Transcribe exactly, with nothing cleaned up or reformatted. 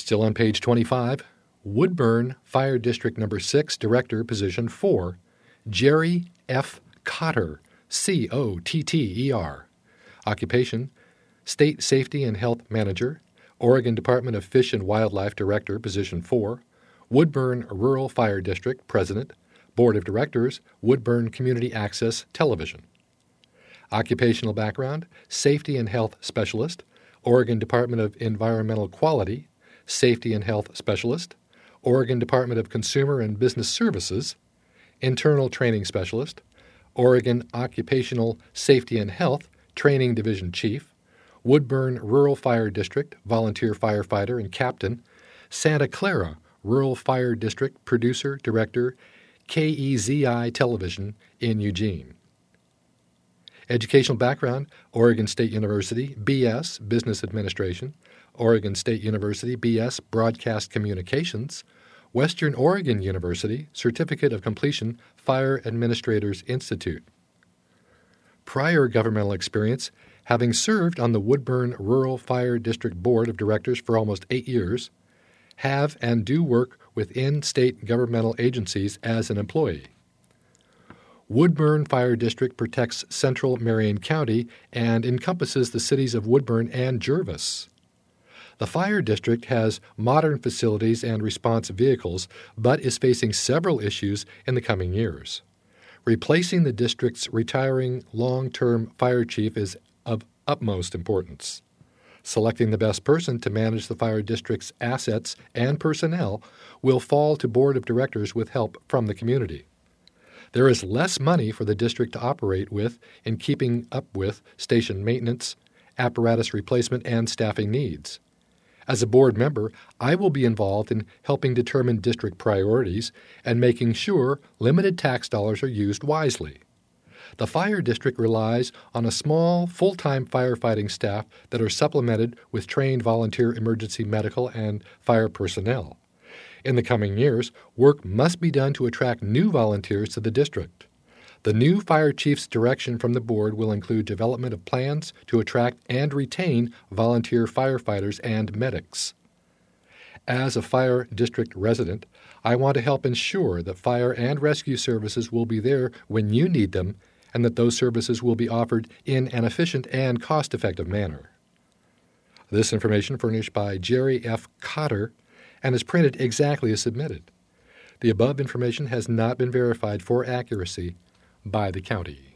Still on page twenty-five, Woodburn Fire District Number six Director, Position four, Jerry F. Cotter, C O T T E R. Occupation, State Safety and Health Manager, Oregon Department of Fish and Wildlife Director, Position four, Woodburn Rural Fire District President, Board of Directors, Woodburn Community Access Television. Occupational background, Safety and Health Specialist, Oregon Department of Environmental Quality, Safety and Health Specialist, Oregon Department of Consumer and Business Services, Internal Training Specialist, Oregon Occupational Safety and Health Training Division Chief, Woodburn Rural Fire District Volunteer Firefighter and Captain, Santa Clara Rural Fire District Producer, Director, K E Z I Television in Eugene. Educational background, Oregon State University, B S Business Administration, Oregon State University, B S Broadcast Communications, Western Oregon University, Certificate of Completion, Fire Administrators Institute. Prior governmental experience, having served on the Woodburn Rural Fire District Board of Directors for almost eight years, have and do work within state governmental agencies as an employee. Woodburn Fire District protects central Marion County and encompasses the cities of Woodburn and Jervis. The fire district has modern facilities and response vehicles, but is facing several issues in the coming years. Replacing the district's retiring long-term fire chief is of utmost importance. Selecting the best person to manage the fire district's assets and personnel will fall to Board of Directors with help from the community. There is less money for the district to operate with in keeping up with station maintenance, apparatus replacement, and staffing needs. As a board member, I will be involved in helping determine district priorities and making sure limited tax dollars are used wisely. The fire district relies on a small, full-time firefighting staff that are supplemented with trained volunteer emergency medical and fire personnel. In the coming years, work must be done to attract new volunteers to the district. The new fire chief's direction from the board will include development of plans to attract and retain volunteer firefighters and medics. As a fire district resident, I want to help ensure that fire and rescue services will be there when you need them and that those services will be offered in an efficient and cost-effective manner. This information furnished by Jerry F. Cotter and is printed exactly as submitted. The above information has not been verified for accuracy by the county.